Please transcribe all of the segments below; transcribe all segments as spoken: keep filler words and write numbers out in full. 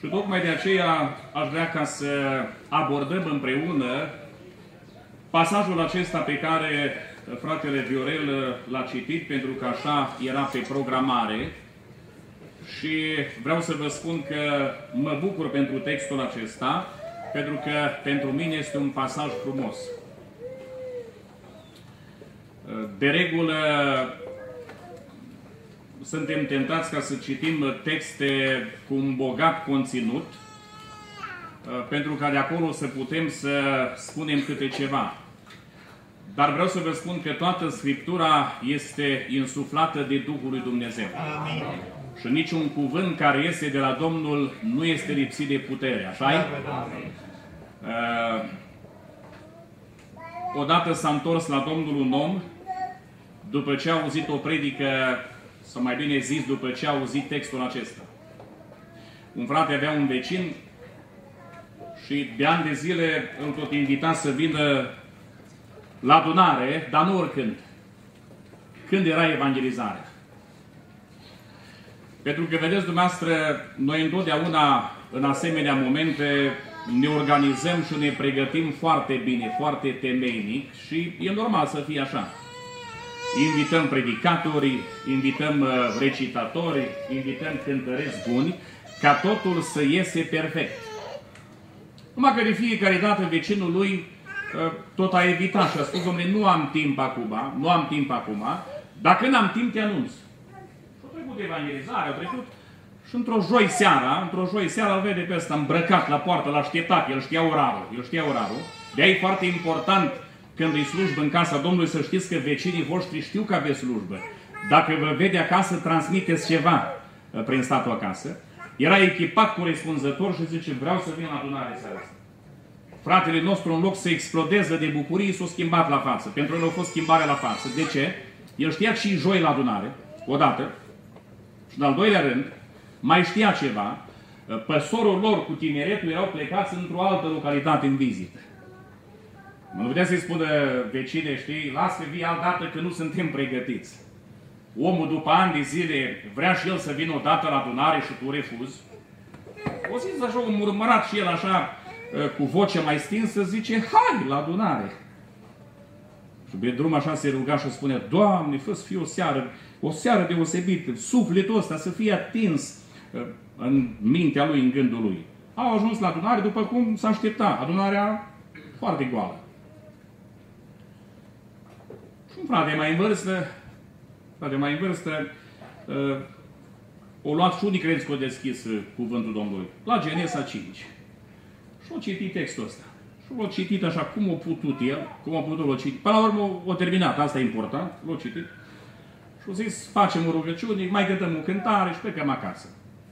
Și tocmai de aceea aș vrea ca să abordăm împreună pasajul acesta pe care fratele Viorel l-a citit, pentru că așa era pe programare. Și vreau să vă spun că mă bucur pentru textul acesta, pentru că pentru mine este un pasaj frumos. De regulă, suntem tentați ca să citim texte cu un bogat conținut, pentru ca de acolo să putem să spunem câte ceva. Dar vreau să vă spun că toată Scriptura este insuflată de Duhul lui Dumnezeu. Amin. Și niciun cuvânt care iese de la Domnul nu este lipsit de putere, așa-i? Uh, odată s-a întors la Domnul un om, după ce a auzit o predică, sau mai bine zis, după ce a auzit textul acesta. Un frate avea un vecin și de ani de zile îl tot invita să vină la adunare, dar nu oricând. Când era evangelizarea. Pentru că, vedeți dumneavoastră, noi întotdeauna, în asemenea momente, ne organizăm și ne pregătim foarte bine, foarte temeinic și e normal să fie așa. Invităm predicatori, invităm recitatori, invităm cântăreți buni, ca totul să iese perfect. Numai că de fiecare dată vecinul lui tot a evitat și a spus, dom'le, nu am timp acum, nu am timp acum, dar când am timp te anunț. Și-a trecut evangelizare, a trecut și într-o joi seara, într-o joi seara îl vede pe ăsta îmbrăcat la poartă, l-a așteptat, el știa orarul, el știa orarul. De-aia e foarte important când îi slujbă în casa Domnului să știți că vecinii voștri știu că aveți slujbă. Dacă vă vede acasă, transmiteți ceva prin statul acasă. Era echipat corespunzător și zice, vreau să vin la adunare seara asta. Fratele nostru, în loc să explodeze de bucurie, s-a schimbat la față. Pentru el a fost schimbare la față. De ce? El știa că și joi la adunare, odată, și în al doilea rând, mai știa ceva. Păsorul lor cu tineretul erau plecați într-o altă localitate în vizită. Nu putea să-i spună vecine, știi, lasă că vii altădată că nu suntem pregătiți. Omul după ani de zile vrea și el să vină odată la adunare și tu refuzi. O zis așa, un murmurat și el așa, cu voce mai stinsă, zice, hai la adunare. Și pe drum așa se ruga și spune, Doamne, fă să fie o seară, o seară deosebită, sufletul ăsta să fie atins în mintea lui, în gândul lui. Au ajuns la adunare după cum s-a aștepta. Adunarea foarte goală. Și un frate mai în vârstă, frate mai în vârstă, uh, o luat și unii credeți că o deschis uh, cuvântul Domnului. La Genesa cinci. Și o citit textul ăsta. Și l-a citit așa cum a putut el, cum a putut l-a citit. Până la urmă o terminat, asta e important, l-a citit. Și a zis, facem o rugăciune, mai cântăm o cântare și plecăm acasă.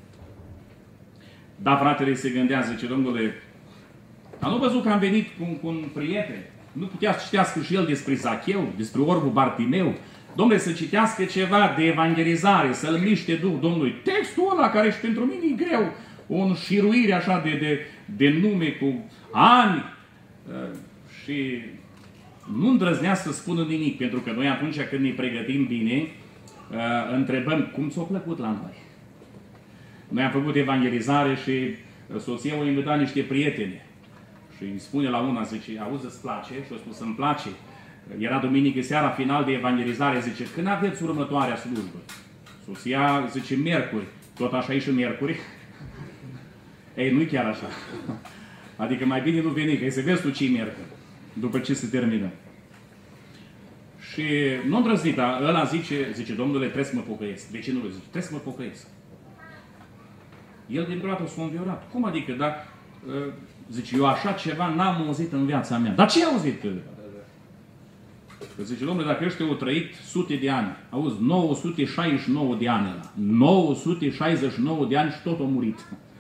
Da, fratele se gândea, zice, Domnule, dar nu văzut că am venit cu, cu un prieten? Nu putea să citească și el despre Zacheu, despre orbul Bartimeu? Domnule, să citească ceva de evangelizare, să-l miște Duhul Domnului. Textul ăla care și pentru mine e greu, o înșiruire așa de, de, de nume cu ani. Și nu îndrăznea să spună nimic, pentru că noi atunci când ne pregătim bine, întrebăm cum ți-a plăcut la noi. Noi am făcut evangelizare și soția o invita niște prieteni. Și îi spune la una, zice, auzi, îți place? Și a spus, îmi place. Era duminică seara, final de evangelizare, zice, când aveți următoarea slujbă? Soția zice, miercuri. Tot așa e și miercuri? Ei, nu-i chiar așa. Adică mai bine nu veni, că să vezi tu ce-i miercuri, după ce se termină. Și nu îndrăznit, dar ăla zice, zice, Domnule, trebuie să mă pocăiesc. Vecinul zice, trebuie să mă pocăiesc. El dintr-o dată s-a înviorat. Cum adică? Dar, zice, eu așa ceva n-am auzit în viața mea. Dar ce ai auzit? Că zice, Domnule, dacă ăștia au trăit sute de ani, auzi, nouă sute șaizeci și nouă de ani ăla. nouă sute șaizeci și nouă de ani și tot a murit.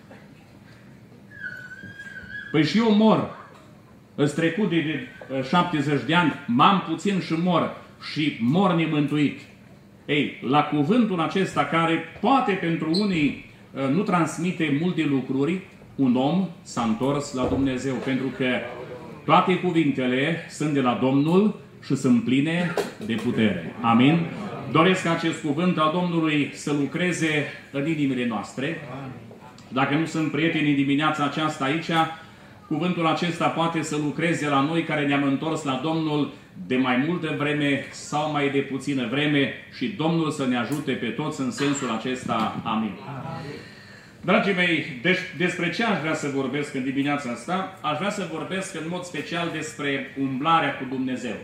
Păi și eu mor. Îți trecut de, de șaptezeci de ani, m-am puțin și mor. Și mor nemântuit. Ei, la cuvântul acesta care poate pentru unii nu transmite multe lucruri, un om s-a întors la Dumnezeu, pentru că toate cuvintele sunt de la Domnul și sunt pline de putere. Amin? Doresc ca acest cuvânt al Domnului să lucreze în inimile noastre. Dacă nu sunt prieteni în dimineața aceasta aici, cuvântul acesta poate să lucreze la noi care ne-am întors la Domnul de mai multă vreme sau mai de puțină vreme și Domnul să ne ajute pe toți în sensul acesta. Amin. Dragii mei, deci despre ce aș vrea să vorbesc în dimineața asta? Aș vrea să vorbesc în mod special despre umblarea cu Dumnezeu.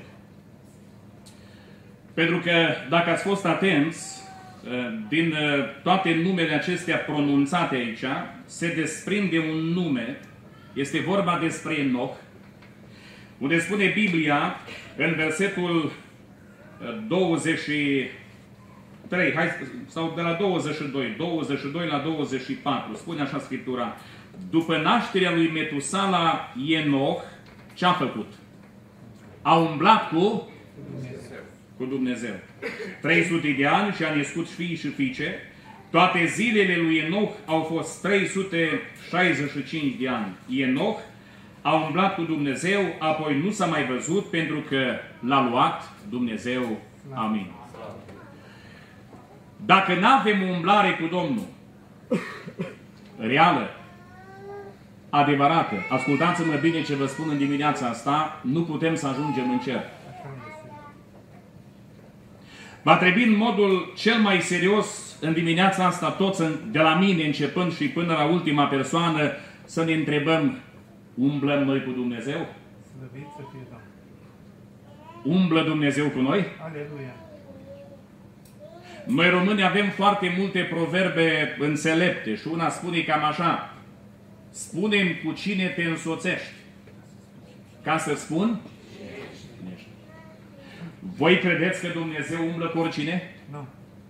Pentru că, dacă ați fost atenți, din toate numele acestea pronunțate aici, se desprinde un nume, este vorba despre Enoch, unde spune Biblia, în versetul douăzeci și trei, hai, sau de la douăzeci și doi, douăzeci și doi la douăzeci și patru, spune așa Scriptura, după nașterea lui Metusala, Enoch, ce-a făcut? A umblat cu Dumnezeu. cu Dumnezeu. trei sute de ani și a născut fii și fiice. Toate zilele lui Enoch au fost trei sute șaizeci și cinci de ani. Enoch a umblat cu Dumnezeu, apoi nu s-a mai văzut pentru că l-a luat Dumnezeu. Amin. Dacă nu avem umblare cu Domnul, reală, adevărată, ascultați-mă bine ce vă spun în dimineața asta, nu putem să ajungem în cer. Va trebui în modul cel mai serios în dimineața asta, toți, de la mine începând și până la ultima persoană, să ne întrebăm, umblăm noi cu Dumnezeu? Slăvit să fie Domnul. Umblă Dumnezeu cu noi? Aleluia. Noi români avem foarte multe proverbe înțelepte și una spune cam așa, spune-mi cu cine te însoțești. Ca să spun? Voi credeți că Dumnezeu umblă cu oricine? Nu.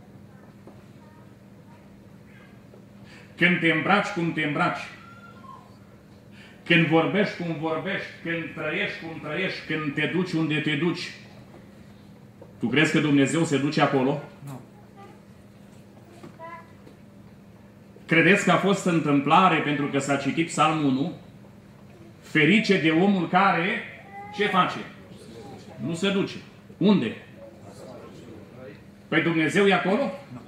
Când te îmbraci cum te îmbraci, când vorbești cum vorbești, când trăiești cum trăiești, când te duci unde te duci, tu crezi că Dumnezeu se duce acolo? Nu. Credeți că a fost întâmplare pentru că s-a citit Psalmul unu? Ferice de omul care ce face? Nu se duce. Unde? Păi Dumnezeu e acolo? Nu.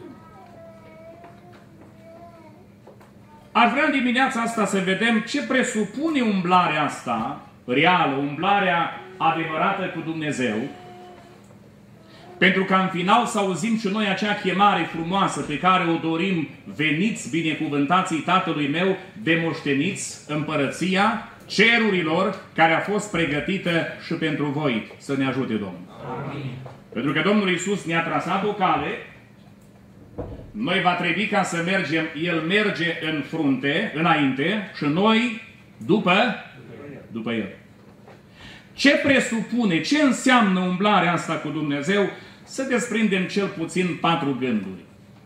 Aș vrea în dimineața asta să vedem ce presupune umblarea asta, reală, umblarea adevărată cu Dumnezeu, pentru ca în final să auzim și noi acea chemare frumoasă pe care o dorim, veniți binecuvântații Tatălui meu, demoșteniți împărăția cerurilor care a fost pregătită și pentru voi. Să ne ajute Domnul. Amin. Pentru că Domnul Iisus ne-a trasat o cale, noi va trebui ca să mergem, El merge în frunte, înainte, și noi după, după El. Ce presupune, ce înseamnă umblarea asta cu Dumnezeu? Să desprindem cel puțin patru gânduri.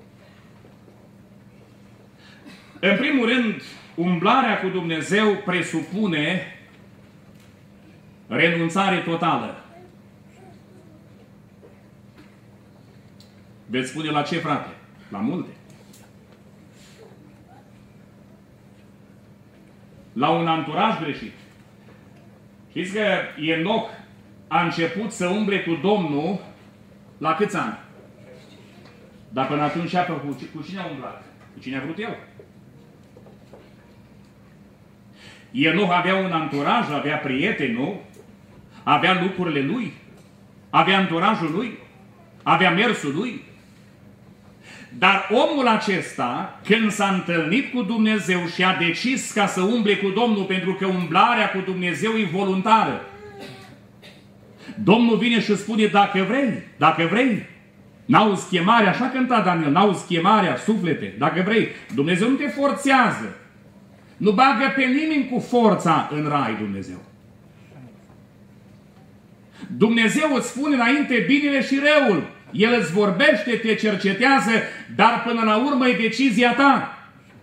În primul rând, umblarea cu Dumnezeu presupune renunțare totală. Veți spune la ce, frate? La multe. La un anturaj greșit. Știți că Enoch a început să umble cu Domnul la câți ani? Dar până atunci a făcut. Cu cine a umblat? Cu cine a vrut el? Enoch avea un anturaj, avea prieteni, nu? Avea lucrurile lui, avea anturajul lui, avea mersul lui. Dar omul acesta, când s-a întâlnit cu Dumnezeu și a decis ca să umble cu Domnul, pentru că umblarea cu Dumnezeu e voluntară, Domnul vine și spune, dacă vrei, dacă vrei, n-auzi chemarea, așa cânta Daniel, n-auzi chemarea, suflete, dacă vrei, Dumnezeu nu te forțează. Nu bagă pe nimeni cu forța în rai, Dumnezeu. Dumnezeu îți spune înainte binele și răul. El îți vorbește, te cercetează, dar până la urmă e decizia ta.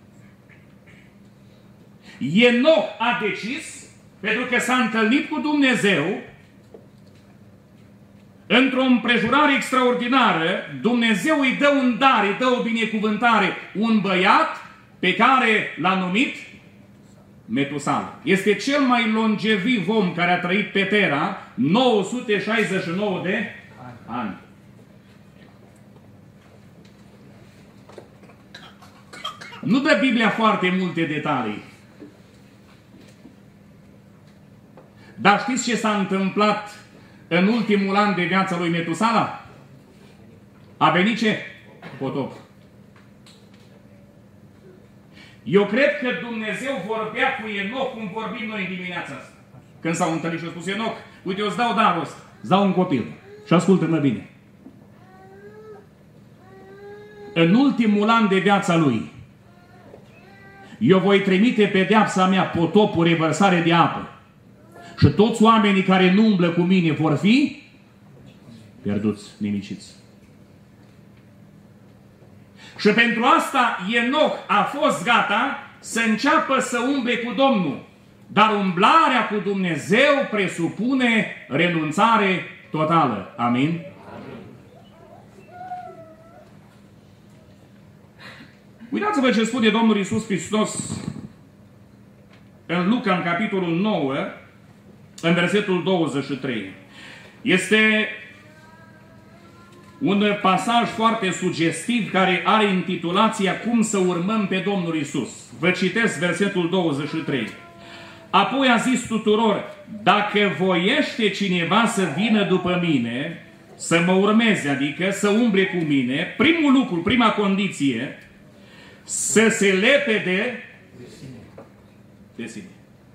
Enoch a decis, pentru că s-a întâlnit cu Dumnezeu, într-o împrejurare extraordinară, Dumnezeu îi dă un dar, îi dă o binecuvântare, un băiat pe care l-a numit Metusala. Este cel mai longeviv om care a trăit pe Terra, nouă sute șaizeci și nouă de ani. Nu dă Biblia foarte multe detalii. Dar știți ce s-a întâmplat în ultimul an de viața lui Metusala? A venit ce? Potop. Eu cred că Dumnezeu vorbea cu Enoch cum vorbim noi în dimineața asta. Când s-au întâlnit și a spus Enoch, uite, eu îți dau darul ăsta, îți dau un copil. Și ascultă-mă bine. În ultimul an de viața lui, eu voi trimite pedeapsa mea, potopul, revărsare de apă. Și toți oamenii care nu umblă cu mine vor fi pierduți, nimiciți. Și pentru asta Enoch a fost gata să înceapă să umble cu Domnul. Dar umblarea cu Dumnezeu presupune renunțare totală. Amin? Amin. Uitați-vă ce spune Domnul Iisus Hristos în Luca, în capitolul nouă, în versetul douăzeci și trei. Este un pasaj foarte sugestiv care are intitulația Cum să urmăm pe Domnul Iisus. Vă citesc versetul douăzeci și trei. Apoi a zis tuturor, dacă voiește cineva să vină după mine, să mă urmeze, adică să umble cu mine, primul lucru, prima condiție, să se lepede de sine. De sine.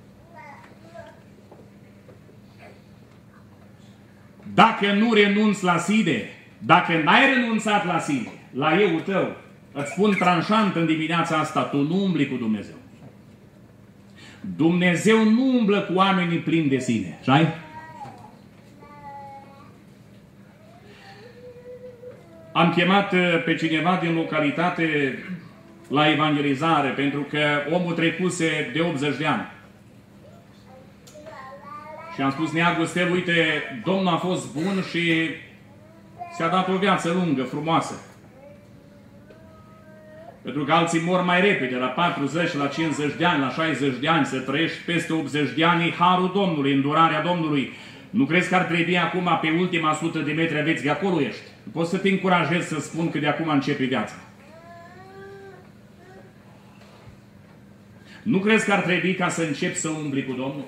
Dacă nu renunți la sine, dacă n-ai renunțat la sine, la eu tău, îți spun tranșant în dimineața asta, tu nu umbli cu Dumnezeu. Dumnezeu nu umblă cu oamenii plini de sine. Știi? Am chemat pe cineva din localitate la evangelizare, pentru că omul trecuse de optzeci de ani. Și am spus, Nea Gustel, uite, Domnul a fost bun și ți-a dat o viață lungă, frumoasă. Pentru că alții mor mai repede, la patruzeci, la cincizeci de ani, la șaizeci de ani, să trăiești peste optzeci de ani, e harul Domnului, îndurarea Domnului. Nu crezi că ar trebui acum, pe ultima sută de metri aveți, de acolo ești? Poți să te încurajezi să spun că de acum începe viața. Nu crezi că ar trebui ca să începi să umbli cu Domnul?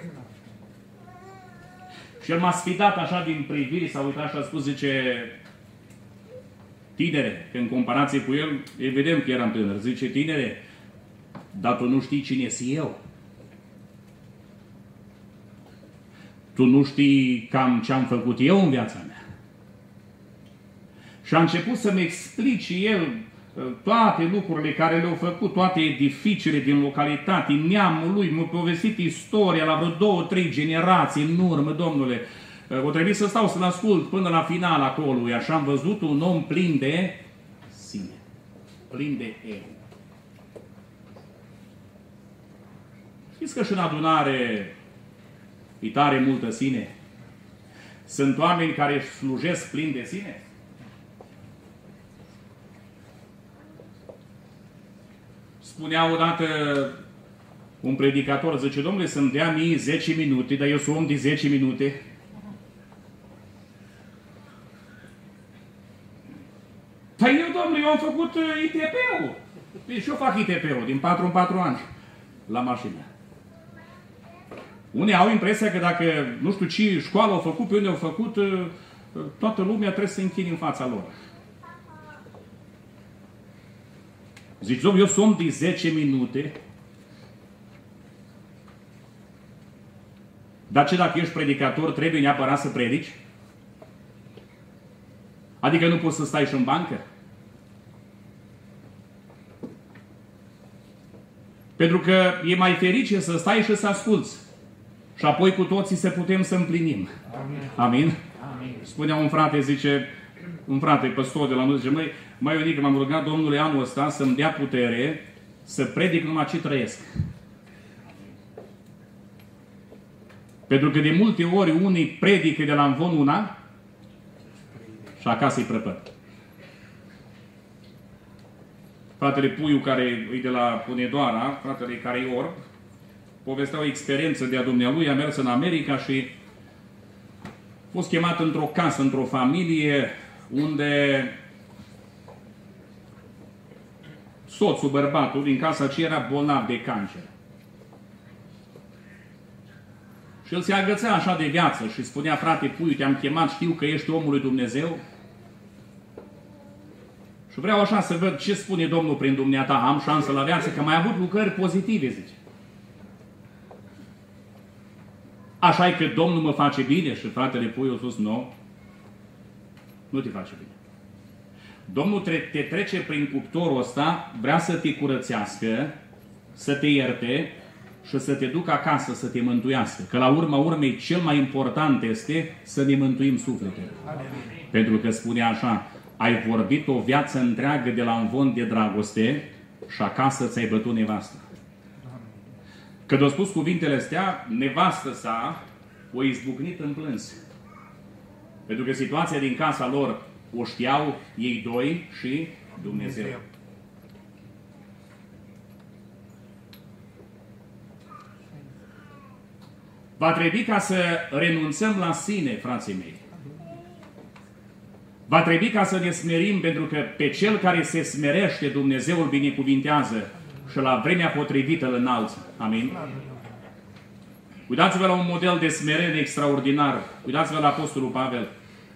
Și el m-a sfidat așa din priviri, s-a uitat și a spus, zice, tinere, că în comparație cu el, evident că eram tânăr, zice, tinere, dar tu nu știi cine sunt eu. Tu nu știi cam ce am făcut eu în viața mea. Și a început să-mi explice el toate lucrurile care le-au făcut, toate edificiile din localitate, neamul lui, m-a povestit istoria la vreo două, trei generații în urmă, domnule. O trebuie să stau să-l ascult până la final acolo. Așa am văzut un om plin de sine, plin de eu. Știți că și în adunare e tare multă sine? Sunt oameni care își slujesc plin de sine? Spunea odată un predicator, zice, domnule, să-mi dea mie zece minute, dar eu sunt om de zece minute. Păi eu, domnule, eu am făcut I T P-ul. Păi și eu fac I T P-ul din patru în patru ani la mașină. Unii au impresia că dacă, nu știu ce școală au făcut, pe unde au făcut, toată lumea trebuie să se închine în fața lor. Zici, domnule, eu sunt de zece minute, dar ce dacă ești predicator, trebuie neapărat să predici? Adică nu poți să stai și în bancă? Pentru că e mai ferice să stai și să asculți. Și apoi cu toții să putem să împlinim. Amin? Amin? Amin. Spunea un frate, zice, un frate păstor de la noi, zice, măi, mai unic, m-am rugat Domnului anul ăsta să-mi dea putere să predic numai ce trăiesc. Pentru că de multe ori unii predică de la învon una și acasă-i prăpăt. Fratele Puiu, care e de la Punedoara, fratele care e orb, povestea o experiență de a dumnealui, a mers în America și a fost chemat într-o casă, într-o familie, unde soțul, bărbatul din casa aceea era bolnav de cancer. Și el se agăța așa de viață și spunea, frate Puiu, te-am chemat, știu că ești omul lui Dumnezeu. Și vreau așa să văd ce spune Domnul prin dumneata, am șansă la viață, că mai avut lucrări pozitive, zice. Așa e că Domnul mă face bine? Și fratele Puiu a spus, nu, nu te face bine. Domnul te trece prin cuptorul ăsta, vrea să te curățească, să te ierte și să te ducă acasă, să te mântuiască. Că la urma urmei cel mai important este să ne mântuim sufletele. Pentru că spune așa, ai vorbit o viață întreagă de la un vânt de dragoste și acasă ți-ai bătut nevastă. Când a spus cuvintele astea, nevastă sa o izbucnit în plâns. Pentru că situația din casa lor o știau ei doi și Dumnezeu. Va trebui ca să renunțăm la sine, frații mei. Va trebui ca să ne smerim, pentru că pe cel care se smerește, Dumnezeu îl binecuvintează și la vremea potrivită îl înalță. Amin? Uitați-vă la un model de smerenie extraordinar. Uitați-vă la Apostolul Pavel.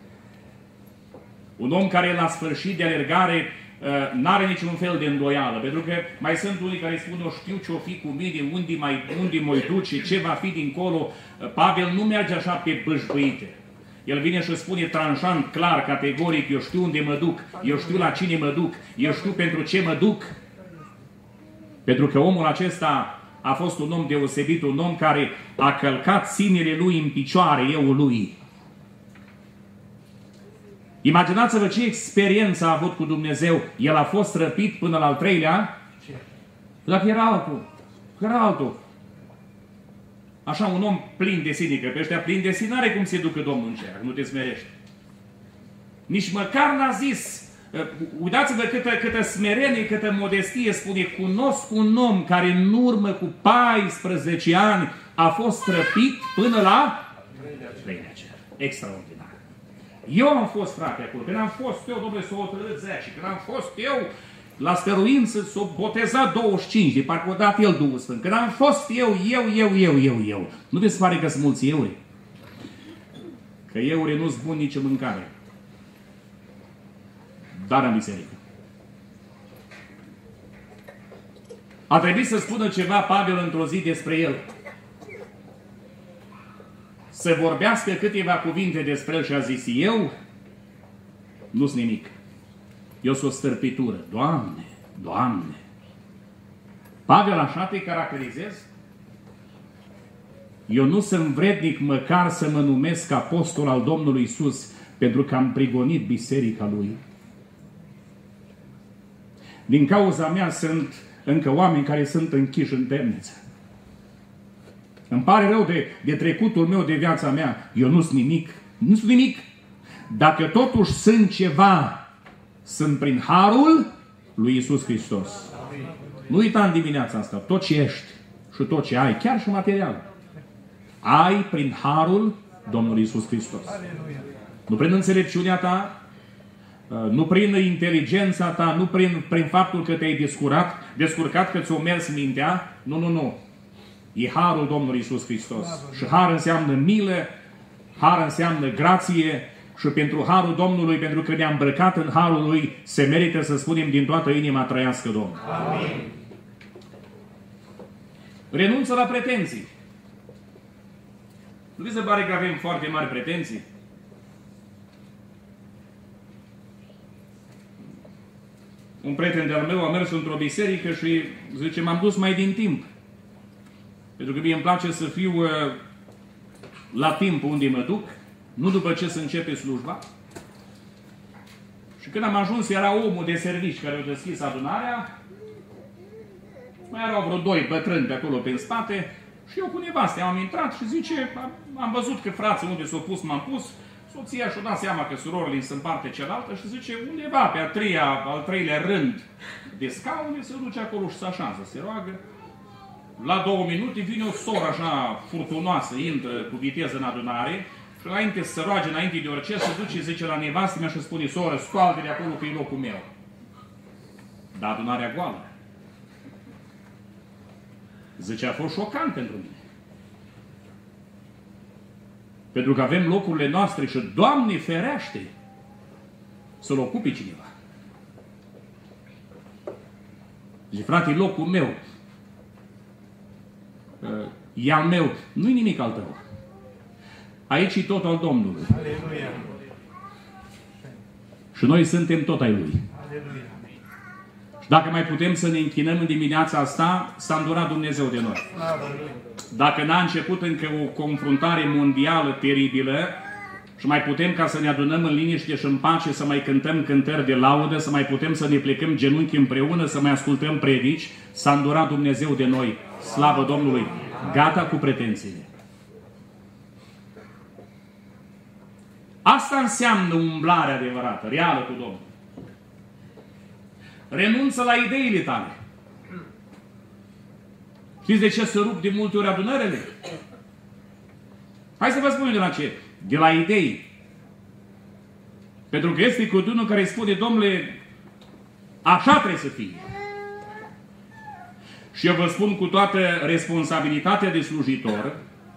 Un om care la sfârșit de alergare n-are niciun fel de îndoială. Pentru că mai sunt unii care spun, eu știu ce o fi cu mine, unde mai, unde mă duce, ce va fi dincolo. Pavel nu merge așa pe bâșbâite. El vine și spune tranșant, clar, categoric, eu știu unde mă duc, eu știu la cine mă duc, eu știu pentru ce mă duc. Pentru că omul acesta a fost un om deosebit, un om care a călcat sinele lui în picioare, euul lui. Imaginați-vă ce experiență a avut cu Dumnezeu. El a fost răpit până la al treilea, dacă era altul, era altul. Așa un om plin de sine, că pe ăștia plin de sine n-are cum se ducă Domnul în cer, nu te smerești. Nici măcar n-a zis. Uitați-vă câtă, câtă smerenie, câtă modestie spune, cunosc un om care în urmă cu paisprezece ani a fost răpit până la treilea cer. Extraordinar. Eu am fost, frate, acolo. Când am fost eu, domnule, s-o hotărât zece. Când am fost eu la stăruință, s-o botezat douăzeci și cinci. De parcă o dat el Duhul Sfânt. Când am fost eu, eu, eu, eu, eu, eu. Nu vi se pare că sunt mulți euri? Că euri nu-s bun nici în mâncare. Dar în biserică. A trebuit să spună ceva Pavel într-o zi despre el. Să vorbească câteva cuvinte despre el și a zis, eu nu-s nimic. Eu sunt o stârpitură. Doamne, Doamne! Pavel, așa te caracterizez? Eu nu sunt vrednic măcar să mă numesc apostol al Domnului Iisus, pentru că am prigonit biserica Lui. Din cauza mea sunt încă oameni care sunt închiși în temniță. Îmi pare rău de, de trecutul meu, de viața mea. Eu nu sunt nimic. Nu sunt nimic. Dacă totuși sunt ceva, sunt prin harul lui Iisus Hristos. Nu uita în dimineața asta. Tot ce ești și tot ce ai, chiar și material, ai prin harul Domnului Iisus Hristos. Nu prin înțelepciunea ta, nu prin inteligența ta, nu prin, prin faptul că te-ai descurcat, descurcat că ți-o mers mintea. Nu, nu, nu. E harul Domnului Iisus Hristos. Și har înseamnă milă, har înseamnă grație și pentru harul Domnului, pentru că ne-am îmbrăcat în harul Lui, se merită să spunem din toată inima, trăiască Domnul. Amin. Renunță la pretenții. Nu vi se pare că avem foarte mari pretenții? Un prieten de-al meu a mers într-o biserică și zice, m-am dus mai din timp. Pentru că mie îmi place să fiu uh, la timp unde mă duc, nu după ce să începe slujba. Și când am ajuns, era omul de servici care a deschis adunarea, mai erau vreo doi bătrâni pe acolo pe spate, și eu cu nevastea am intrat și zice, am, am văzut că frații unde s-au pus, m-am pus, soția și-a dat seama că surorile sunt parte cealaltă și zice, undeva pe a treia, al treilea rând de scaune, se duce acolo și se așează, se roagă. La două minute vine o soră așa furtunoasă, intră cu viteză în adunare și înainte să se roage, înainte de orice, se duce, zice la nevastă mea și spune, soră, scoală de acolo că e locul meu. Dar adunarea goală. Zice, a fost șocant pentru mine. Pentru că avem locurile noastre și, Doamne ferește, să-l ocupe cineva. Zice, frate, e locul meu. E al meu. Nu-i nimic al tău. Aici e tot al Domnului. Aleluia. Și noi suntem tot ai Lui. Aleluia. Și dacă mai putem să ne închinăm în dimineața asta, s-a îndurat Dumnezeu de noi. Dacă n-a început încă o confruntare mondială teribilă, și mai putem ca să ne adunăm în liniște și în pace, să mai cântăm cântări de laudă, să mai putem să ne plecăm genunchi împreună, să mai ascultăm predici, s-a îndurat Dumnezeu de noi. Slavă Domnului! Gata cu pretențiile. Asta înseamnă umblarea adevărată, reală cu Domnul. Renunță la ideile tale. Știți de ce se rup de multe ori adunările? Hai să vă spun de la ce. De la idei. Pentru că este cu unul care îi spune, Domnule, așa trebuie să fie. Și eu vă spun cu toată responsabilitatea de slujitor,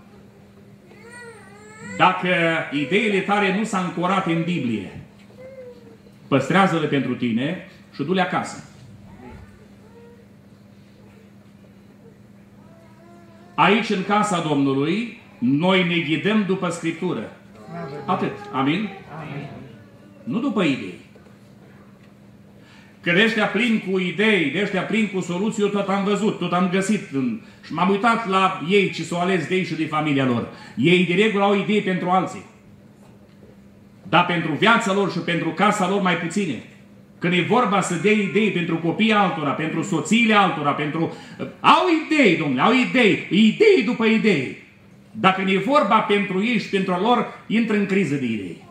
dacă ideile tale nu s-au ancorat în Biblie, păstrează-le pentru tine și du-le acasă. Aici, în casa Domnului, noi ne ghidăm după Scriptură. Atât. Amin? Amin. Nu după idei. Că de ăștia plin cu idei, de ăștia plin cu soluții, eu tot am văzut, tot am găsit. Și m-am uitat la ei ce s-au ales de ei și de familia lor. Ei de regulă au idei pentru alții. Dar pentru viața lor și pentru casa lor mai puține. Când e vorba să dea idei pentru copiii altora, pentru soțiile altora, pentru... Au idei, domnule, au idei. Idei după idei. Dacă ne e vorba pentru ei și pentru lor, intră în criză de idei.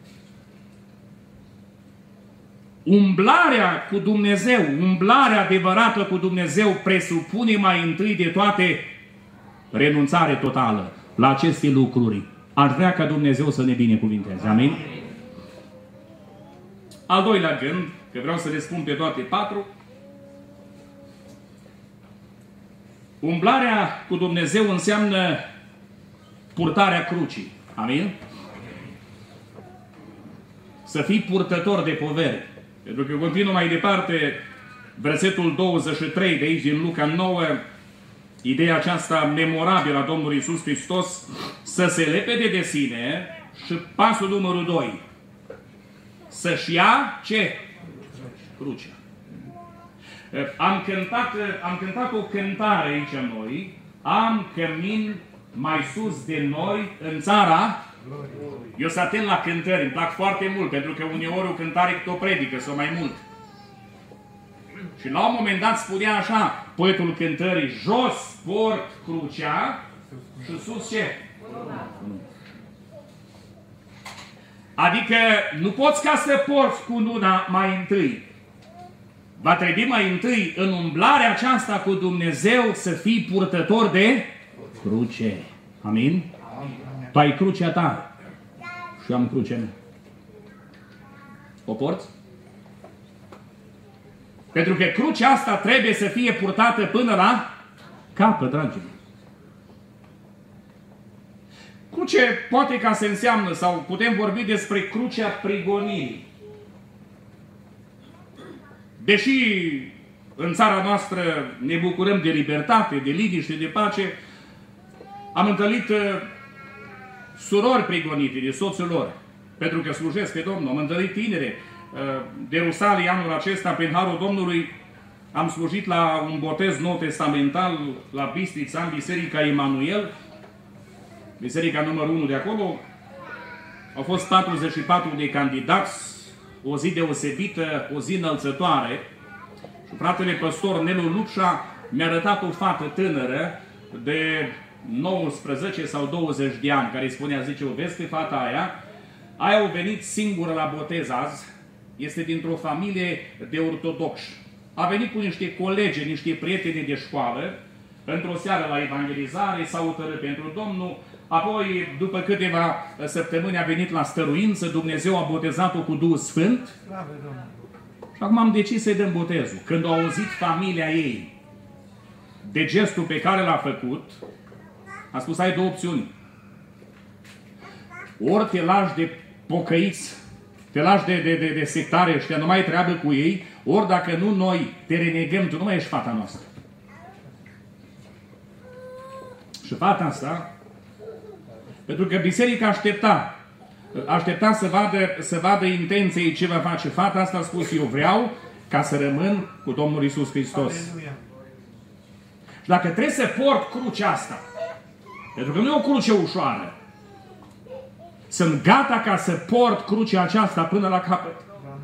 Umblarea cu Dumnezeu, umblarea adevărată cu Dumnezeu presupune mai întâi de toate renunțare totală la aceste lucruri. Aș vrea ca Dumnezeu să ne binecuvinteze. Amin? Al doilea gând, că vreau să le spun pe toate patru, umblarea cu Dumnezeu înseamnă purtarea crucii. Amin? Să fii purtător de poveri. Pentru că continuă mai departe versetul douăzeci și trei de aici din Luca nouă, ideea aceasta memorabilă a Domnului Iisus Hristos, să se lepede de sine și pasul numărul doi, să-și ia ce? Crucea. Am cântat, am cântat o cântare aici noi, am cămin mai sus de noi în țara. Eu sunt atent la cântări, îmi plac foarte mult, pentru că uneori o cântare cât o predică, sau mai mult. Și la un moment dat spunea așa, poetul cântării, jos port crucea și sus ce? Adică nu poți ca să porți cu luna mai întâi. Va trebui mai întâi în umblarea aceasta cu Dumnezeu să fii purtător de cruce. Amin? Tu ai crucea ta. Și am crucea mea. O porți? Pentru că crucea asta trebuie să fie purtată până la capăt, dragii mei. Cruce poate ca să înseamnă, sau putem vorbi despre crucea prigonirii. Deși în țara noastră ne bucurăm de libertate, de liniște, de pace, am întâlnit surori prigonite de soțul lor, pentru că slujesc pe Domnul. Am întâlnit tinere de Rusalii anul acesta, prin Harul Domnului, am slujit la un botez nou testamental la Bistrița, în Biserica Emanuel, biserica numărul unu de acolo. Au fost patruzeci și patru de candidați, o zi deosebită, o zi înălțătoare. Și fratele păstor Nelu Lupșa mi-a arătat o fată tânără de nouăsprezece sau douăzeci de ani, care îi spunea, zice, o vezi pe fata aia? Aia a venit singură la botez azi, este dintr-o familie de ortodoxi. A venit cu niște colegi, niște prieteni de școală, într-o seară la evangelizare, s-a hotărât pentru Domnul, apoi, după câteva săptămâni, a venit la stăruință, Dumnezeu a botezat-o cu Duhul Sfânt. Și acum am decis să-i dăm botezul. Când au auzit familia ei de gestul pe care l-a făcut, a spus, ai două opțiuni. Ori te lași de pocăiți, te lași de, de, de, de sectare ăștia, nu mai ai treabă cu ei, ori dacă nu, noi te renegăm, tu nu mai ești fata noastră. Și fata asta, pentru că biserica aștepta, aștepta să vadă, să vadă intenției ce va face fata asta, a spus, eu vreau ca să rămân cu Domnul Iisus Hristos. Aleluia. Și dacă trebuie să port crucea asta, pentru că nu e o cruce ușoară, sunt gata ca să port crucea aceasta până la capăt.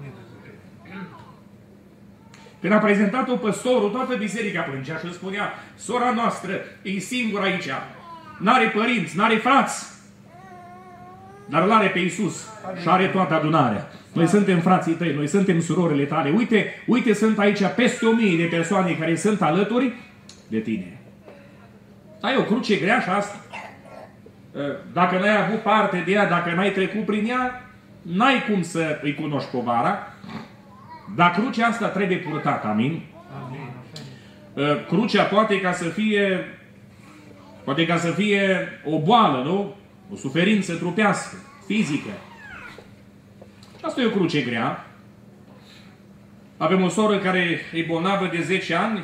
Când a prezentat-o păstorul, toată biserica plângea și îl spunea, sora noastră e singură aici, n-are părinți, n-are frați, dar îl are pe Iisus și are toată adunarea. Noi suntem frații tăi, noi suntem surorile tale. Uite, uite, sunt aici peste o mie de persoane care sunt alături de tine. Ai o cruce grea și asta. Dacă n-ai avut parte de ea, dacă n-ai trecut prin ea, n-ai cum să îi cunoști povara. Dar crucea asta trebuie purtată, amin? Amin. Crucea poate ca să fie, poate ca să fie o boală, nu? O suferință trupească, fizică. Și asta e o cruce grea. Avem o soră care e bolnavă de zece ani.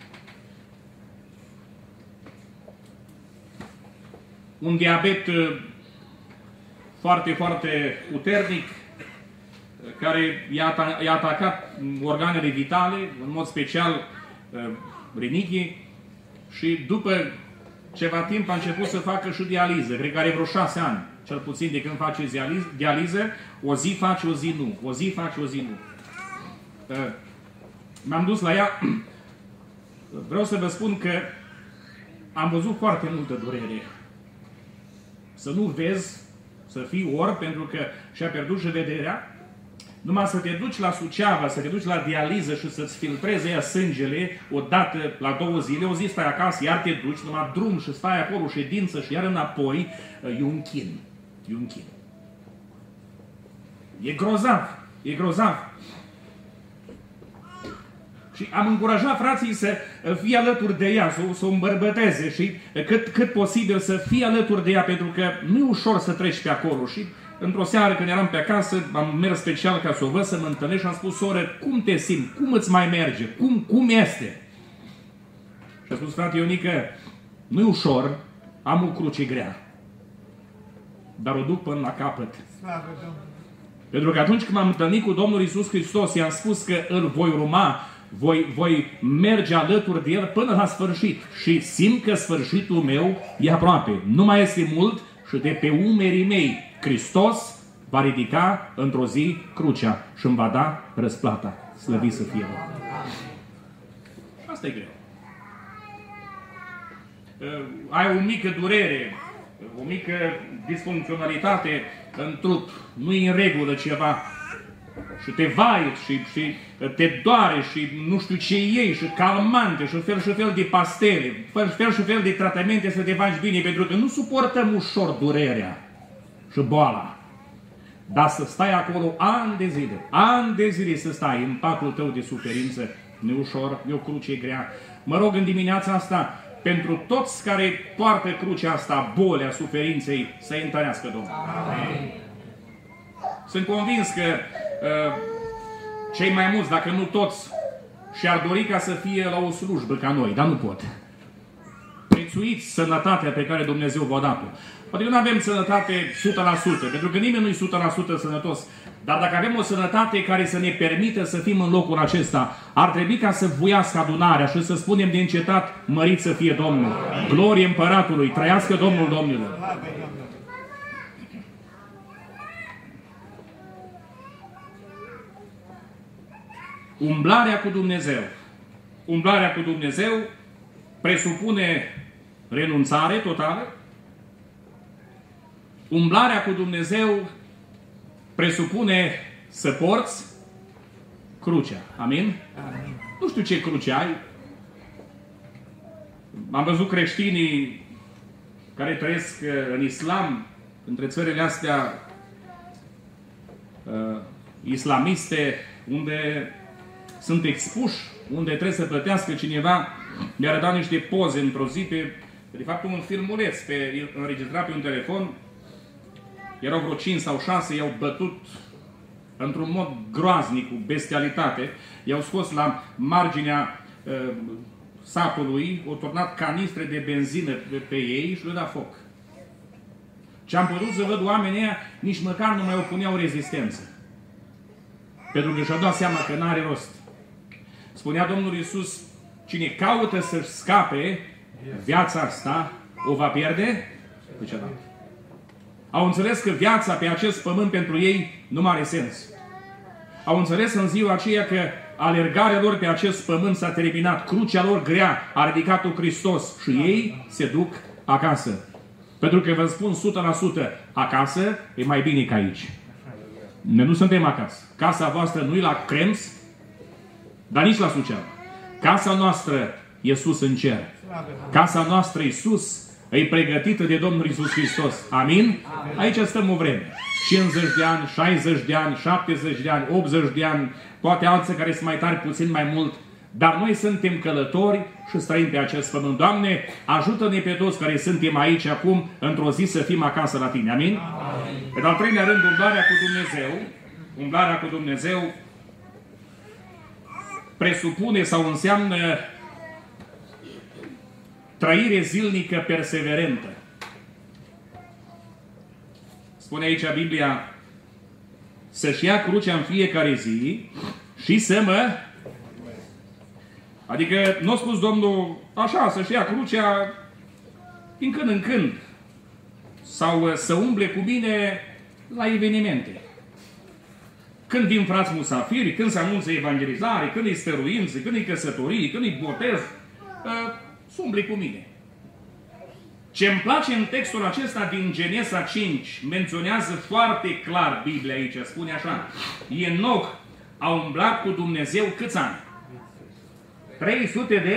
Un diabet foarte, foarte puternic, care i-a atacat organele vitale, în mod special rinichii, și după ceva timp a început să facă și dializă. Cred că are vreo șase ani, cel puțin, de când face dializă. O zi face, o zi nu. O zi face, o zi nu. M-am dus la ea. Vreau să vă spun că am văzut foarte multă durere. Să nu vezi, să fii orb, pentru că și-a pierdut și vederea. Numai să te duci la Suceava, să te duci la dializă și să-ți filtreze ea sângele o dată la două zile, o zi stai acasă, iar te duci, numai drum și stai acolo, ședință și iar înapoi, e un chin. E un chin. E grozav. E grozav. Și am încurajat frații să fie alături de ea, să, să o îmbărbăteze și cât, cât posibil să fie alături de ea, pentru că nu e ușor să treci pe acolo. Și într-o seară, când eram pe acasă, am mers special ca să o văd, să mă întâlnesc și am spus, soră, cum te simți? Cum îți mai merge? Cum, cum este? Și a spus, frate Ionică, nu e ușor, am o cruce grea, dar o duc până la capăt. Slavă Domnului! Pentru că atunci când m-am întâlnit cu Domnul Iisus Hristos, i-am spus că îl voi urma, voi, voi merge alături de El până la sfârșit. Și simt că sfârșitul meu e aproape. Nu mai este mult și de pe umerii mei Hristos va ridica într-o zi crucea și îmi va da răsplata. Slăvit să fie Domnul. Asta e greu. Ai o mică durere, o mică disfuncționalitate în trup, nu e în regulă ceva și te vai și, și te doare și nu știu ce iei și calmante și fel și fel de pastele, fel, fel și fel de tratamente să te faci bine, pentru că nu suportăm ușor durerea și boala. Dar să stai acolo ani de zile, ani de zile să stai în patul tău de suferință, nu e ușor, e o cruce grea. Mă rog în dimineața asta, pentru toți care poartă crucea asta, bolea suferinței, să-i întărească Domnul. Amin. Sunt convins că uh, cei mai mulți, dacă nu toți, și-ar dori ca să fie la o slujbă ca noi, dar nu pot. Prețuiți sănătatea pe care Dumnezeu v-a dat-o. Poate nu avem sănătate o sută la sută, pentru că nimeni nu e o sută la sută sănătos. Dar dacă avem o sănătate care să ne permită să fim în locul acesta, ar trebui ca să voiască adunarea și să spunem de încetat, mărit să fie Domnul. Glorie Împăratului, trăiască Domnul Domnilor. Umblarea cu Dumnezeu. Umblarea cu Dumnezeu presupune renunțare totală. Umblarea cu Dumnezeu presupune să porți crucea. Amin? Amin? Nu știu ce cruce ai. Am văzut creștinii care trăiesc în islam, între țările astea uh, islamiste, unde sunt expuși unde trebuie să plătească cineva. Mi-a arătat niște poze într-o zi pe, de fapt, un filmuleț pe, înregistrat pe un telefon. Erau vreo cinci sau șase, i-au bătut într-un mod groaznic, cu bestialitate. I-au scos la marginea uh, satului, au turnat canistre de benzină pe, pe ei și le-au dat foc. Ce am putut să văd oamenii ăia, nici măcar nu mai opuneau rezistență. Pentru că și-au dat seama că n-are rost. Spunea Domnul Iisus, cine caută să-și scape viața asta, o va pierde pe cealaltă. Au înțeles că viața pe acest pământ pentru ei nu mai are sens. Au înțeles în ziua aceea că alergarea lor pe acest pământ s-a terminat. Crucea lor grea a ridicat-o Hristos și ei se duc acasă. Pentru că vă spun o sută la sută, acasă e mai bine ca aici. Noi nu suntem acasă. Casa voastră nu e la Krems, dar nici la Suceava. Casa noastră e sus în cer. Casa noastră e sus, e pregătită de Domnul Iisus Hristos. Amin? Amin? Aici stăm o vreme. cincizeci de ani, șaizeci de ani, șaptezeci de ani, optzeci de ani, poate alții care sunt mai tari, puțin mai mult. Dar noi suntem călători și străini pe acest pământ. Doamne, ajută-ne pe toți care suntem aici acum, într-o zi să fim acasă la Tine. Amin? Amin. În al treilea rând, umblarea cu Dumnezeu, umblarea cu Dumnezeu presupune sau înseamnă trăire zilnică perseverentă. Spune aici Biblia, să-și ia crucea în fiecare zi și să mă... Adică nu a spus Domnul așa, să-și ia crucea din când în când. Sau să umble cu bine la evenimente. Când vin frați musafiri, când se anunță evangelizare, când e stăruință, când e căsătorie, când e botez, să umble cu mine. Ce-mi place în textul acesta din Genesa cinci, menționează foarte clar Biblia aici, spune așa, Enoch a umblat cu Dumnezeu câți ani? trei sute de...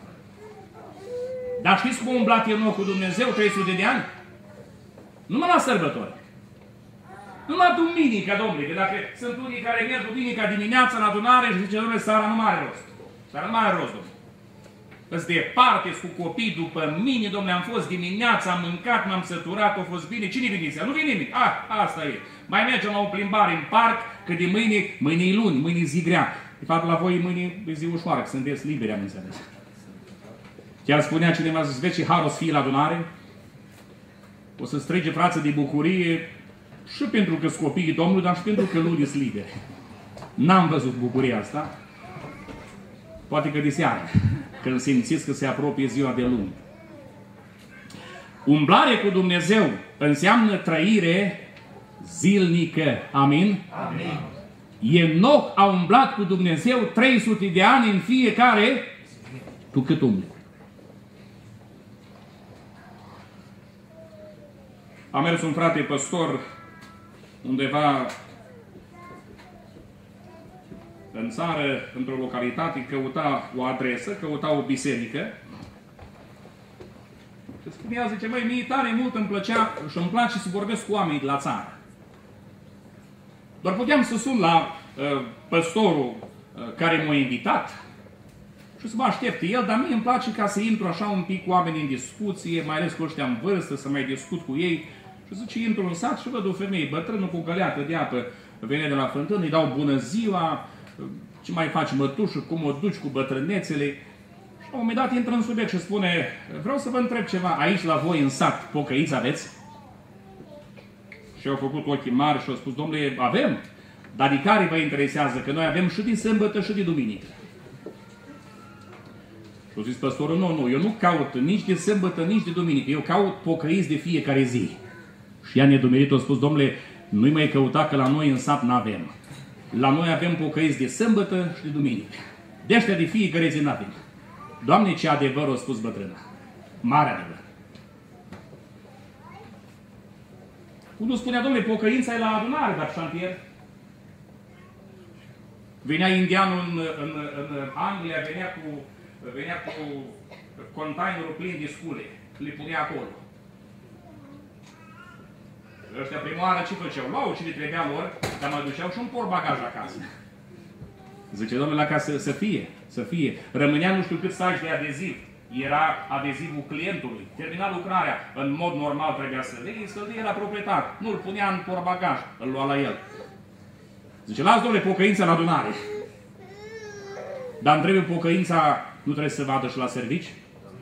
Dar știți cum a umblat Enoch cu Dumnezeu trei sute de ani? Numai la sărbători. Numai duminica, domnule, că dacă sunt unii care merg duminica dimineața la adunare și zice, domnule, seara nu mai are rost. Seara nu mai are rost, domnule. Îți departe cu copii după mine, domnule, am fost dimineața, am mâncat, m-am săturat, a fost bine. Cine vine seara? Nu vine nimic. Ah, asta e. Mai mergem la o plimbare în parc, că de mâine, mâine e luni, mâine e zi grea. De fapt, la voi mâine e zi ușoară, că sunteți liberi, am înțeles. Chiar spunea cineva, zice, vezi ce har o să fie la adunare? O să strige frață de bucurie și pentru că sunt copiii Domnului, dar și pentru că luni sunt liberi. N-am văzut bucuria asta. Poate că de seară, când simțiți că se apropie ziua de luni. Umblare cu Dumnezeu înseamnă trăire zilnică. Amin? Amin. Enoch a umblat cu Dumnezeu trei sute de ani în fiecare. Tu cât umbli? A mers un frate păstor undeva în țară, într-o localitate, căuta o adresă, căuta o biserică. Și spunea, zice, măi, mie tare mult îmi plăcea și îmi place să vorbesc cu oamenii de la țară. Doar puteam să sun la uh, păstorul uh, care m-a invitat și să mă aștepte el, dar mie îmi place ca să intru așa un pic cu oamenii în discuție, mai ales cu ăștia în vârstă, să mai discut cu ei. Și zice, intru în sat și văd o femeie bătrână cu o găleată de apă, vine de la fântână, îi dau bună ziua, ce mai faci mătușă, cum o duci cu bătrânețele. Și la un moment dat intră în subiect și spune, vreau să vă întreb ceva, aici la voi în sat, pocăiți aveți? Și au făcut ochii mari și au spus, domnule, avem, dar de care vă interesează? Că noi avem și de sâmbătă și de duminică. Și au zis păstorul, nu, nu, eu nu caut nici de sâmbătă, nici de duminică, eu caut pocăiți de fiecare zi. Și ea nedumerit a spus, domnule, nu-i mai căuta că la noi în sat n-avem. La noi avem pocăiți de sâmbătă și de duminică. De ăștia de fiecare zi n-avem. Doamne, ce adevăr a spus bătrâna. Mare adevăr. Unul spunea, domnule, pocăința e la adunare, dar șantier. Venea indianul în, în, în Anglia, venea cu, venea cu containerul plin de scule. Le punea acolo. Ăștia prima oară ce făceau? Luau ce le trebuia lor, dar mai duceau și un portbagaj acasă. Zice, domnule, ca să, să fie, să fie. Rămânea nu știu cât sagi de adeziv. Era adezivul clientului. Termina lucrarea. În mod normal trebuia să le să-l dea la proprietar. Nu-l punea în portbagaj, îl lua la el. Zice, las, domnule, pocăința la adunare. Dar îmi trebuie pocăința, nu trebuie să vadă și la servici?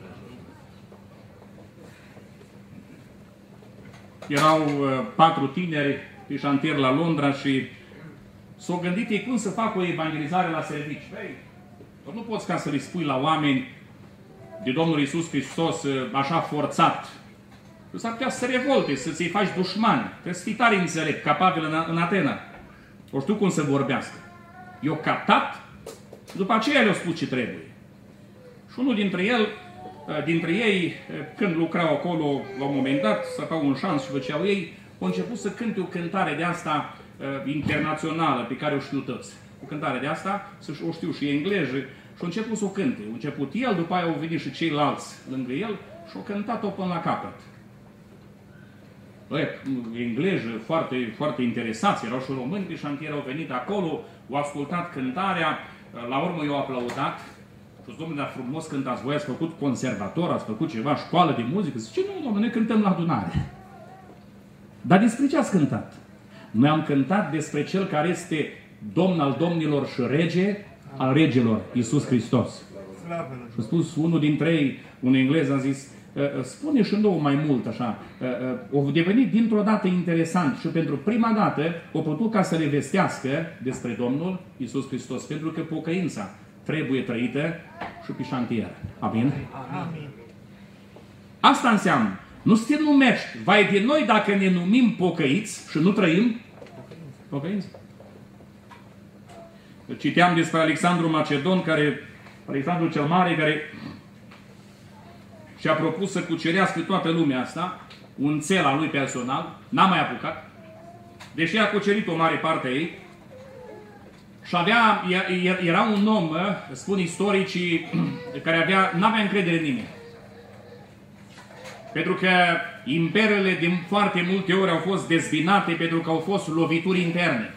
Erau uh, patru tineri pe șantier la Londra și s-au gândit ei cum să facă o evangelizare la servici. Băi, nu poți ca să le spui la oameni de Domnul Iisus Hristos așa forțat. S-ar putea să se revolte, să ți-i faci dușmani. Trebuie să fii tare înțelept, capabil în, în Atena. O știu cum să vorbească. I-o captat, după aceea le-au spus ce trebuie. Și unul dintre el, dintre ei, când lucrau acolo, la un moment dat, săpau un șans și făceau ei, au început să cânte o cântare de asta uh, internațională, pe care o știu toți. O cântare de asta, o știu și engleză, și a început să o cânte. A început el, după aia au venit și ceilalți lângă el și au cântat-o până la capăt. Băi, engleză, foarte, foarte interesați, erau și români pe șantier, au venit acolo, au ascultat cântarea, la urmă i-au aplaudat. Și domnule, dar frumos cântați, voi ați făcut conservator, ați făcut ceva, școală de muzică? Zice, nu, domnule, noi cântăm la adunare. Dar despre ce ați cântat? Noi am cântat despre Cel care este Domn al domnilor și Rege al regilor, Iisus Hristos. Și a spus unul dintre ei, un englez, a zis, spune și nouă mai mult, așa. O devenit dintr-o dată interesant și pentru prima dată o putut ca să le vestească despre Domnul Iisus Hristos, pentru că pocăința trebuie trăită și pe șantier. Amin? Amin. Asta înseamnă. Nu să te numești. Vai de noi dacă ne numim pocăiți și nu trăim pocăință. Citeam despre Alexandru Macedon, care, Alexandru cel Mare, care și-a propus să cucerească toată lumea asta, un țel al lui personal, n-a mai apucat, deși a cucerit o mare parte a ei, și avea, era un om, spun istoricii, care avea, n-avea încredere în nimeni. Pentru că imperiile din foarte multe ori au fost dezbinate pentru că au fost lovituri interne.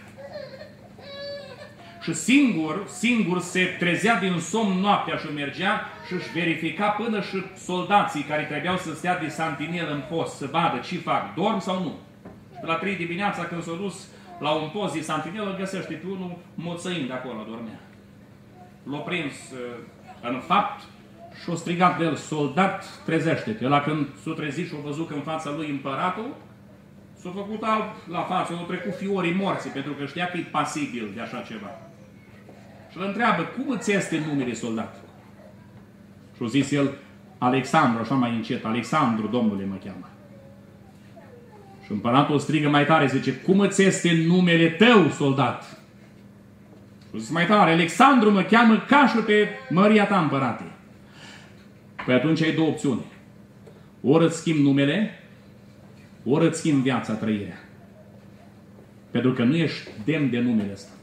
Și singur, singur se trezea din somn noaptea și mergea și își verifica până și soldații care trebuiau să stea de santinel în post, să vadă ce fac, dorm sau nu. Și la trei dimineața când s-a dus la un post de santinel, îl găsește pe unul moțăind de acolo, dormea. L-a prins în fapt și a strigat de el, soldat, trezește-te. Ăla când s-a trezit și a văzut că în fața lui împăratul, s-a făcut alt la față, au trecut fiorii morții, pentru că știa că e pasibil de așa ceva. Și îl întreabă, cum îți este numele, soldat? Și a zis el, Alexandru, așa mai încet, Alexandru, domnule, mă cheamă. Și împăratul strigă mai tare, zice, cum îți este numele tău, soldat? Și a zis mai tare, Alexandru mă cheamă ca și pe măria ta, împărate. Păi atunci ai două opțiuni. Ori îți schimbi numele, ori îți schimbi viața, trăirea. Pentru că nu ești demn de numele ăsta.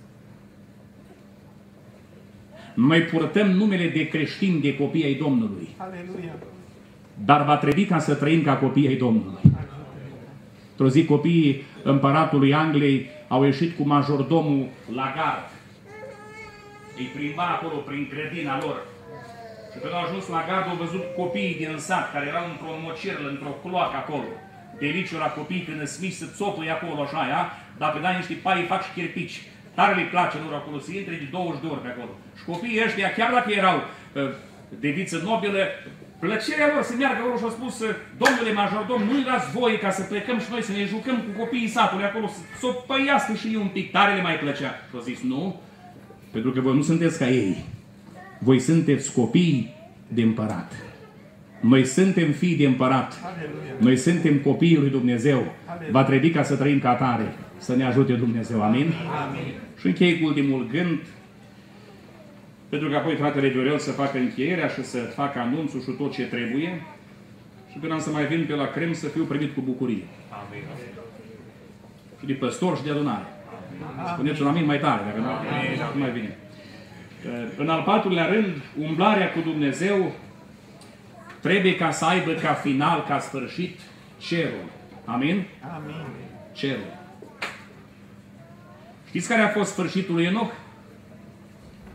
Noi purtăm numele de creștini, de copii ai Domnului. Aleluia. Dar va trebui ca să trăim ca copii ai Domnului. Într-o zi copiii împăratului Angliei au ieșit cu majordomul la gard. Îi plimba acolo prin grădina lor. Și când au ajuns la gard, au văzut copiii din sat, care erau într-o mocirlă, într-o cloacă acolo. Deliciul la copii când îți mici să țopăi acolo așa, ia? Dacă dai niște pai, fac și chirpici. Tare le place lor acolo, să intre de douăzeci de ori pe acolo. Și copiii ăștia, chiar dacă erau uh, de viță nobilă, plăcerea lor să meargă acolo și au spus, domnule majordom, nu-i dați voie ca să plecăm și noi să ne jucăm cu copiii satului acolo, să s-o păiască și ei un pic. Tare le mai plăcea. Și au zis, nu, pentru că voi nu sunteți ca ei. Voi sunteți copii de împărat. Noi suntem fii de împărat. Aleluia. Noi suntem copiii lui Dumnezeu. Aleluia. Va trebui ca să trăim ca tare. Să ne ajute Dumnezeu. Amin? Amin. Și închei cu ultimul gând, pentru că apoi fratele Viorel să facă încheierea și să facă anunțul și tot ce trebuie. Și când am să mai vin pe la crem, să fiu primit cu bucurie. Amin. Și de păstor și de adunare. Amin. Spuneți un amin mai tare, dacă nu, nu mai vine. În al patrulea rând, umblarea cu Dumnezeu trebuie ca să aibă ca final, ca sfârșit, cerul. Amin? Amin. Cerul. Știți care a fost sfârșitul lui Enoch?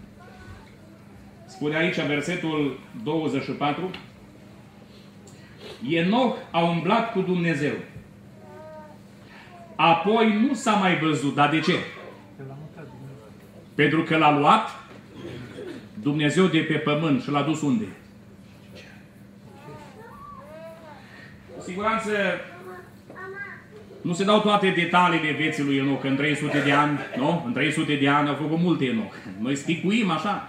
Spune aici versetul douăzeci și patru. Enoch a umblat cu Dumnezeu. Apoi nu s-a mai văzut. Dar de ce? Pentru că l-a luat Dumnezeu de pe pământ și l-a dus unde? Cu siguranță nu se dau toate detaliile vieții lui Enoch. În trei sute de ani, nu? În trei sute de ani au făcut multe Enoch. Noi spicuim așa.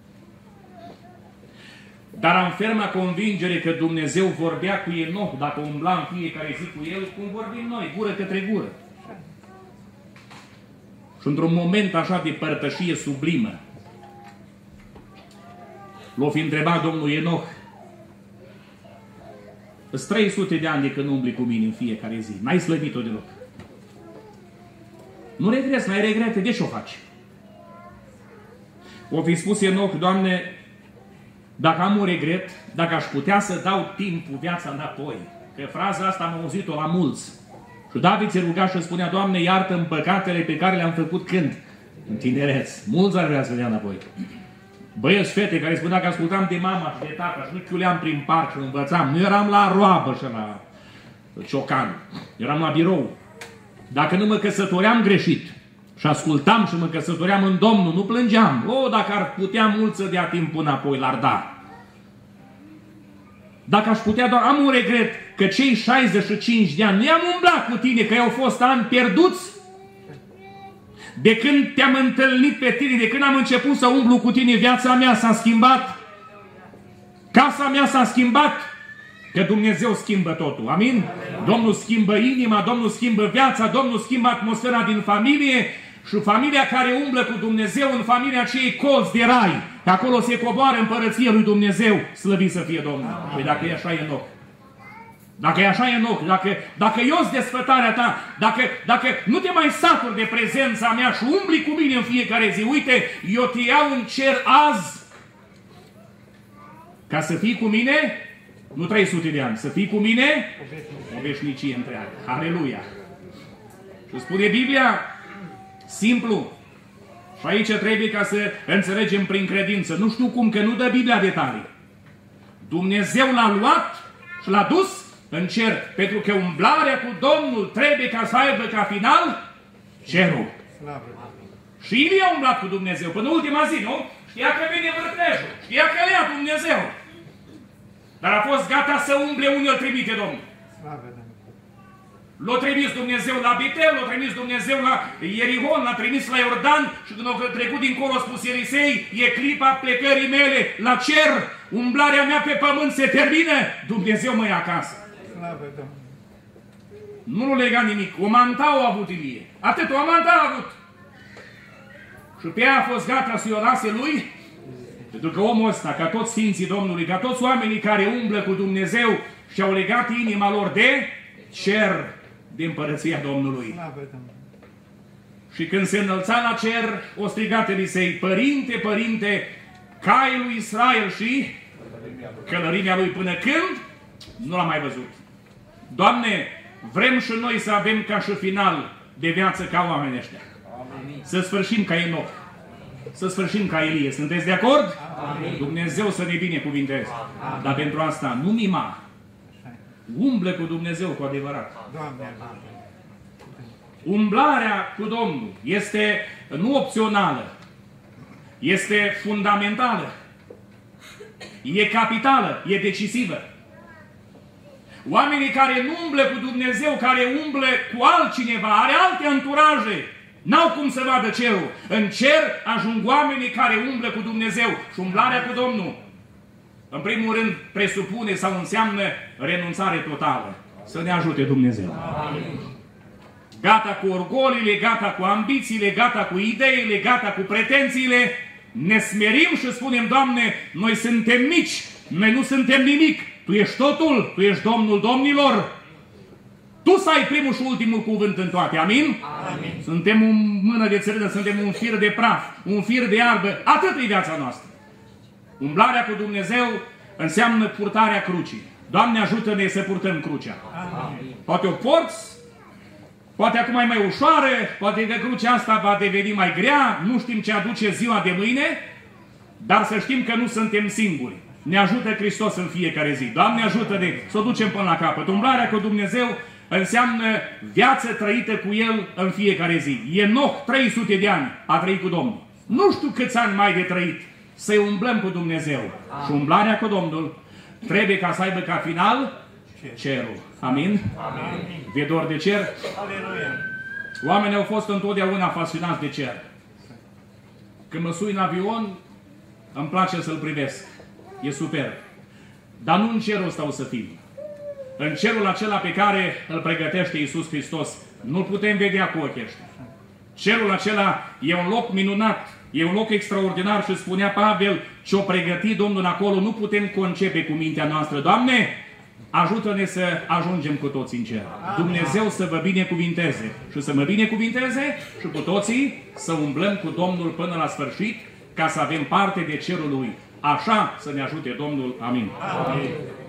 Dar am ferma convingere că Dumnezeu vorbea cu Enoch, dacă umbla în fiecare zi cu el, cum vorbim noi, gură către gură. Și într-un moment așa de părtășie sublimă, l-o fi întrebat Domnul Enoch: îți trei sute de ani de când umbli cu mine în fiecare zi, n-ai slăbit-o deloc. Nu regreți, n-ai regrete, de ce o faci? O fi spus Enoch: Doamne, dacă am un regret, dacă aș putea să dau timpul, viața înapoi. Că fraza asta am auzit-o la mulți. Și David se ruga și spunea: Doamne, iartă-mi păcatele pe care le-am făcut când? În tinereț. Mulți ar vrea să dea înapoi. Băieți, fete care spunea că ascultam de mama și de tata și nu chiuleam prin parc și învățam. Nu eram la roabă și la ciocan. Eram la birou. Dacă nu mă căsătoream greșit și ascultam și mă căsătoream în Domnul, nu plângeam. O, dacă ar putea mult să dea timpul înapoi, l-ar da. Dacă aș putea, doar am un regret că cei șaizeci și cinci de ani nu i-am umblat cu tine, că au fost ani pierduți. De când te-am întâlnit pe tine, de când am început să umblu cu tine, viața mea s-a schimbat. Casa mea s-a schimbat. Că Dumnezeu schimbă totul. Amin? Domnul schimbă inima, Domnul schimbă viața, Domnul schimbă atmosfera din familie și familia care umblă cu Dumnezeu în familia aceei colți de rai. Acolo se coboară împărăția lui Dumnezeu. Slăvit să fie Domnul. Păi dacă e așa Enoch, dacă e așa Enoch, dacă, dacă eu-s desfătarea ta, dacă, dacă nu te mai saturi de prezența mea și umbli cu mine în fiecare zi, uite, eu te iau în cer azi ca să fii cu mine, nu trei sute de ani, să fii cu mine o veșnicie întreagă. Aleluia! Și spune Biblia, simplu, și aici trebuie ca să înțelegem prin credință. Nu știu cum, că nu dă Biblia detalii. Dumnezeu l-a luat și l-a dus în cer, pentru că umblarea cu Domnul trebuie ca să aibă ca final cerul. Și Ilie a umblat cu Dumnezeu până ultima zi, nu? Știa că vine vârtejul, știa că le ia Dumnezeu. Dar a fost gata să umble unde îl trimite Domnul. L-a trimis Dumnezeu la Bitel, l-a trimis Dumnezeu la Ierihon, l-a trimis la Iordan și când a trecut dincolo a spus Elisei: e clipa plecării mele la cer, umblarea mea pe pământ se termină, Dumnezeu mă ia acasă. Nu l-a legat nimic, o mantau a avut Ilie, atât, o mantau a avut. Și pe ea a fost gata să-i o lase lui, pentru că omul ăsta, ca toți sfinții Domnului, ca toți oamenii care umblă cu Dumnezeu și-au legat inima lor de cer, de împărăția Domnului. Și când se înălța la cer, o strigat Elisei: Părinte, Părinte, caii lui Israel și călărimea lui până când? Nu l-a mai văzut. Doamne, vrem și noi să avem ca și final de viață ca oamenii ăștia. Să sfârșim ca Enoch. Să sfârșim ca Ilie. Sunteți de acord? Amin. Dumnezeu să ne binecuvinteze. Dar pentru asta nu mima. Umblă cu Dumnezeu cu adevărat. Umblarea cu Domnul este nu opțională. Este fundamentală. E capitală. E decisivă. Oamenii care nu umblă cu Dumnezeu, care umblă cu altcineva, are alte anturaje, n-au cum să vadă cerul. În cer ajung oamenii care umblă cu Dumnezeu. Și umblarea cu Domnul, în primul rând, presupune sau înseamnă renunțare totală. Să ne ajute Dumnezeu. Amin. Gata cu orgolile, gata cu ambițiile, gata cu ideile, gata cu pretențiile. Ne smerim și spunem: Doamne, noi suntem mici, noi nu suntem nimic. Tu ești totul, Tu ești Domnul domnilor. Tu să ai primul și ultimul cuvânt în toate. Amin? Amin. Suntem o mână de țărână, suntem un fir de praf, un fir de iarbă. Atât e viața noastră. Umblarea cu Dumnezeu înseamnă purtarea crucii. Doamne, ajută-ne să purtăm crucea. Amin. Poate o porți, poate acum e mai ușoară, poate că crucea asta va deveni mai grea, nu știm ce aduce ziua de mâine, Dar să știm că nu suntem singuri. Ne ajută Hristos în fiecare zi. Doamne, ajută-ne să o ducem până la capăt. Umblarea cu Dumnezeu înseamnă viață trăită cu El în fiecare zi. Enoch, trei sute de ani, a trăit cu Domnul. Nu știu câți ani mai de trăit. Să-i umblăm cu Dumnezeu. Amin. Și umblarea cu Domnul trebuie ca să aibă ca final cerul. Amin? Amin. Vi-e dor de cer? Aleluia. Oamenii au fost întotdeauna fascinați de cer. Când mă sui în avion, îmi place să-l privesc. E superb. Dar nu în cerul ăsta o să fim. În cerul acela pe care îl pregătește Iisus Hristos, nu-l putem vedea cu ochii ăștia. Cerul acela e un loc minunat, e un loc extraordinar și spunea Pavel ce-o pregăti Domnul acolo, nu putem concepe cu mintea noastră. Doamne, ajută-ne să ajungem cu toții în cer. Dumnezeu să vă binecuvinteze și să mă binecuvinteze și cu toții să umblăm cu Domnul până la sfârșit ca să avem parte de cerul Lui. Așa să ne ajute Domnul. Amin. Amin.